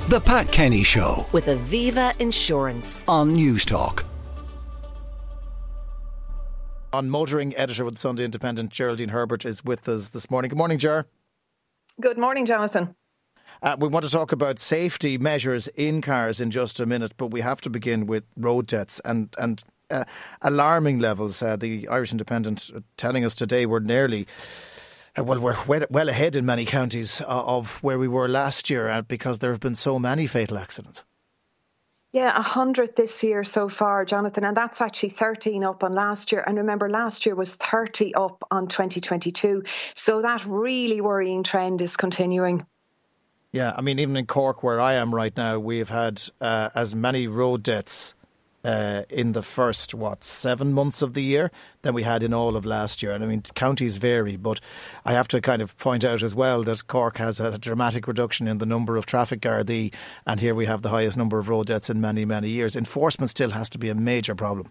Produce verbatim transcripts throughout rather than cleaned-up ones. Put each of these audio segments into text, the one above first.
The Pat Kenny Show with Aviva Insurance on Newstalk. On motoring editor with the Sunday Independent, Geraldine Herbert is with us this morning. Good morning, Ger. Good morning, Jonathan. Uh, we want to talk about safety measures in cars in just a minute, but we have to begin with road deaths and and uh, alarming levels. Uh, the Irish Independent telling us today we're nearly, uh, well, we're well, well ahead in many counties uh, of where we were last year uh, because there have been so many fatal accidents. Yeah, a hundred this year so far, Jonathan, and that's actually thirteen up on last year. And remember, last year was thirty up on twenty twenty-two. So that really worrying trend is continuing. Yeah, I mean, even in Cork, where I am right now, we've had uh, as many road deaths uh, in the first, what, seven months of the year than we had in all of last year. And I mean, counties vary, but I have to kind of point out as well that Cork has had a dramatic reduction in the number of traffic Gardaí, and here we have the highest number of road deaths in many, many years. Enforcement still has to be a major problem.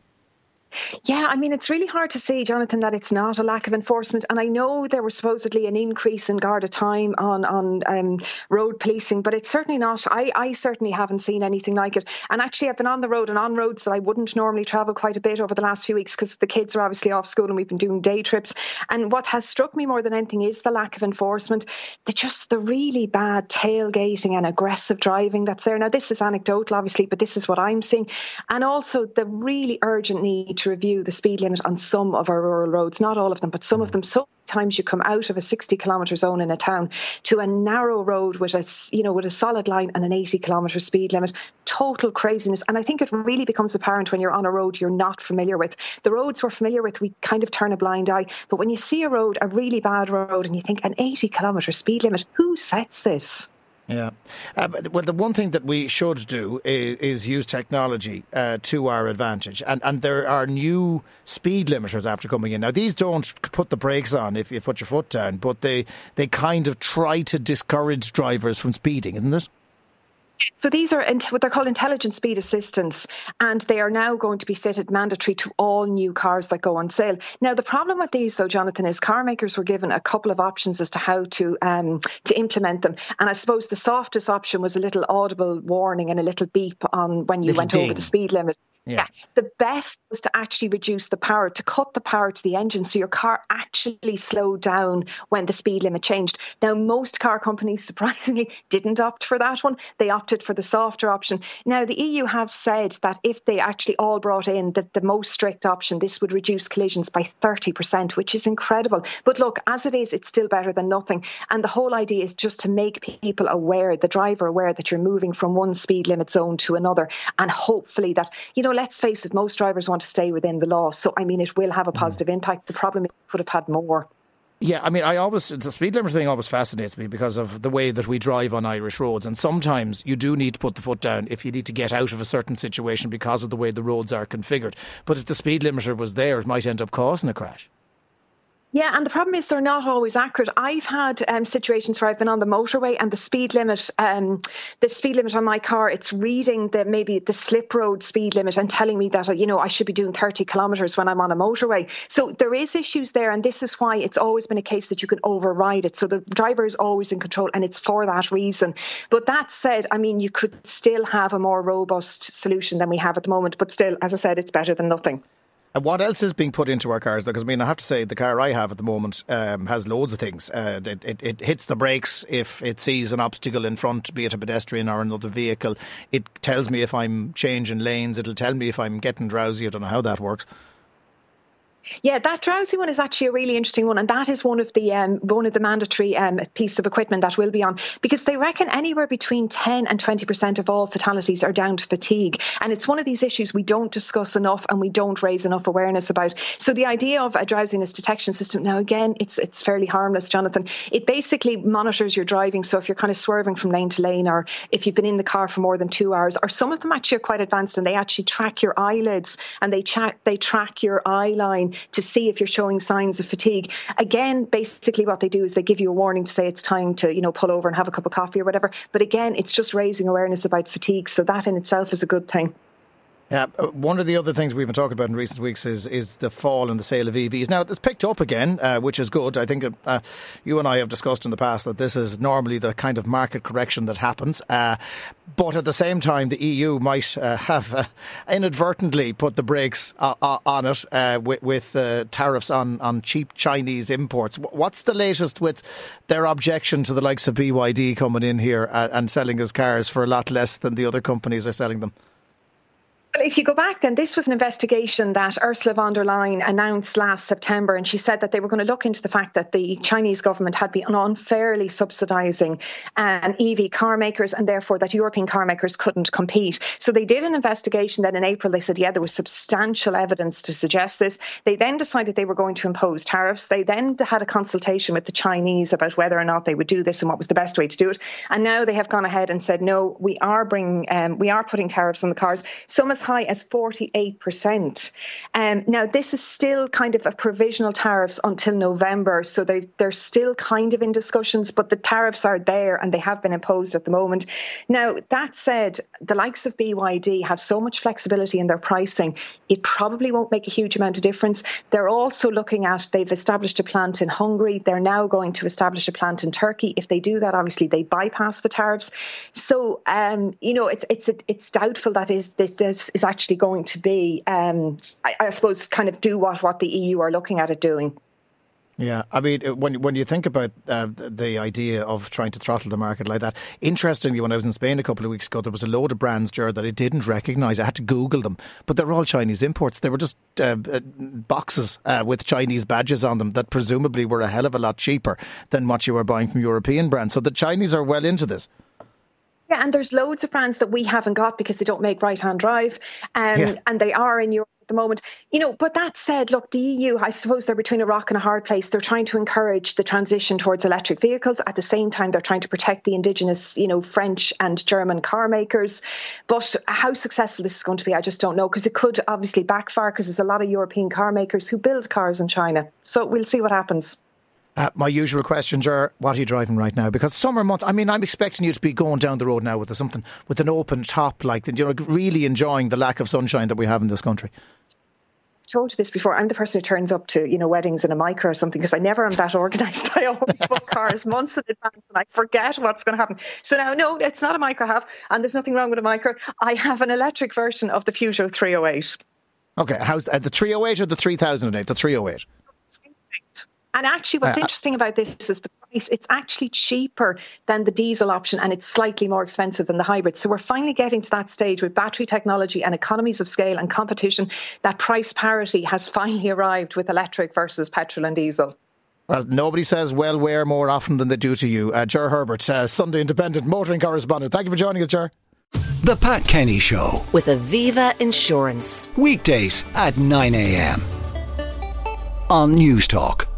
Yeah, I mean, it's really hard to say, Jonathan, that it's not a lack of enforcement. And I know there was supposedly an increase in Garda time on, on um, road policing, but it's certainly not. I, I certainly haven't seen anything like it. And actually, I've been on the road and on roads that I wouldn't normally travel quite a bit over the last few weeks because the kids are obviously off school and we've been doing day trips. And what has struck me more than anything is the lack of enforcement, the just the really bad tailgating and aggressive driving that's there. Now, this is anecdotal, obviously, but this is what I'm seeing. And also the really urgent need to review the speed limit on some of our rural roads, not all of them, but some of them. So times you come out of a sixty kilometre zone in a town to a narrow road with a, you know, with a solid line and an eighty kilometre speed limit. Total craziness. And I think it really becomes apparent when you're on a road you're not familiar with. The roads we're familiar with, we kind of turn a blind eye. But when you see a road, a really bad road, and you think an eighty kilometre speed limit, who sets this? Yeah. Uh, well, the one thing that we should do is, is use technology uh, to our advantage. And, and there are new speed limiters after coming in. Now, these don't put the brakes on if you put your foot down, but they, they kind of try to discourage drivers from speeding, isn't it? So these are what they're called intelligent speed assistants, and they are now going to be fitted mandatory to all new cars that go on sale. Now, the problem with these, though, Jonathan, is car makers were given a couple of options as to how to um, to implement them. And I suppose the softest option was a little audible warning and a little beep on when you little went ding. over the speed limit. Yeah. yeah. The best was to actually reduce the power, to cut the power to the engine so your car actually slowed down when the speed limit changed. Now, most car companies, surprisingly, didn't opt for that one. They opted for the softer option. Now, the E U have said that if they actually all brought in the, the most strict option, this would reduce collisions by thirty percent, which is incredible. But look, as it is, it's still better than nothing. And the whole idea is just to make people aware, the driver aware, that you're moving from one speed limit zone to another. And hopefully that, you know, let's face it, most drivers want to stay within the law. So, I mean, it will have a positive mm. impact. The problem is it could have had more. Yeah, I mean, I always, the speed limit thing always fascinates me because of the way that we drive on Irish roads. And sometimes you do need to put the foot down if you need to get out of a certain situation because of the way the roads are configured. But if the speed limiter was there, it might end up causing a crash. Yeah, and the problem is they're not always accurate. I've had um, situations where I've been on the motorway and the speed limit, um, the speed limit on my car, it's reading the maybe the slip road speed limit and telling me that, you know, I should be doing thirty kilometres when I'm on a motorway. So there is issues there, and this is why it's always been a case that you can override it. So the driver is always in control, and it's for that reason. But that said, I mean, you could still have a more robust solution than we have at the moment. But still, as I said, it's better than nothing. And what else is being put into our cars? Because, I mean, I have to say, the car I have at the moment um, has loads of things. Uh, it, it, it hits the brakes if it sees an obstacle in front, be it a pedestrian or another vehicle. It tells me if I'm changing lanes. It'll tell me if I'm getting drowsy. I don't know how that works. Yeah, that drowsy one is actually a really interesting one, and that is one of the um, one of the mandatory um, piece of equipment that will be on, because they reckon anywhere between ten and twenty percent of all fatalities are down to fatigue, and it's one of these issues we don't discuss enough and we don't raise enough awareness about. So the idea of a drowsiness detection system, now again, it's it's fairly harmless, Jonathan. It basically monitors your driving, so if you're kind of swerving from lane to lane, or if you've been in the car for more than two hours, or some of them actually are quite advanced and they actually track your eyelids and they track they track your eye line to see if you're showing signs of fatigue. Again, basically what they do is they give you a warning to say it's time to, you know, pull over and have a cup of coffee or whatever. But again, it's just raising awareness about fatigue. So that in itself is a good thing. Yeah, uh, one of the other things we've been talking about in recent weeks is is the fall in the sale of E Vs. Now, it's picked up again, uh, which is good. I think uh, you and I have discussed in the past that this is normally the kind of market correction that happens. Uh, but at the same time, the E U might uh, have uh, inadvertently put the brakes uh, uh, on it uh, with, with uh, tariffs on, on cheap Chinese imports. What's the latest with their objection to the likes of B Y D coming in here uh, and selling us cars for a lot less than the other companies are selling them? Well, if you go back, then this was an investigation that Ursula von der Leyen announced last September, and she said that they were going to look into the fact that the Chinese government had been unfairly subsidising um, E V car makers, and therefore that European car makers couldn't compete. So they did an investigation. Then in April, they said, yeah, there was substantial evidence to suggest this. They then decided they were going to impose tariffs. They then had a consultation with the Chinese about whether or not they would do this and what was the best way to do it. And now they have gone ahead and said, no, we are bringing, um, we are putting tariffs on the cars. Some as high as forty-eight percent. Um, now, this is still kind of a provisional tariffs until November, so they, they're still kind of in discussions, but the tariffs are there and they have been imposed at the moment. Now, that said, the likes of B Y D have so much flexibility in their pricing, it probably won't make a huge amount of difference. They're also looking at, they've established a plant in Hungary. They're now going to establish a plant in Turkey. If they do that, obviously they bypass the tariffs. So, um, you know, it's it's it's doubtful that is this, this is actually going to be, um, I, I suppose, kind of do what, what the E U are looking at it doing. Yeah, I mean, when when you think about uh, the idea of trying to throttle the market like that, interestingly, when I was in Spain a couple of weeks ago, there was a load of brands, Ger, that I didn't recognise. I had to Google them, but they were all Chinese imports. They were just uh, boxes uh, with Chinese badges on them that presumably were a hell of a lot cheaper than what you were buying from European brands. So the Chinese are well into this. Yeah, and there's loads of brands that we haven't got because they don't make right-hand drive, um, yeah. and they are in Europe at the moment. You know, but that said, look, the E U, I suppose they're between a rock and a hard place. They're trying to encourage the transition towards electric vehicles. At the same time, they're trying to protect the indigenous, you know, French and German car makers. But how successful this is going to be, I just don't know, because it could obviously backfire because there's a lot of European car makers who build cars in China. So we'll see what happens. Uh, my usual question, Ger, what are you driving right now? Because summer months, I mean, I'm expecting you to be going down the road now with something with an open top, like, you know, really enjoying the lack of sunshine that we have in this country. I've told you this before. I'm the person who turns up to, you know, weddings in a Micra or something because I never am that organised. I always book cars months in advance and I forget what's going to happen. So now, no, it's not a Micra I have, and there's nothing wrong with a Micra. I have an electric version of the Peugeot three oh eight. Okay, how's uh, the three oh eight or the three thousand eight? The three oh eight. And actually, what's uh, interesting about this is the price. It's actually cheaper than the diesel option and it's slightly more expensive than the hybrid. So we're finally getting to that stage with battery technology and economies of scale and competition that price parity has finally arrived with electric versus petrol and diesel. Well, nobody says well wear more often than they do to you. Uh, Ger Herbert, uh, Sunday Independent motoring correspondent. Thank you for joining us, Ger. The Pat Kenny Show. With Aviva Insurance. Weekdays at nine a.m. on News Talk.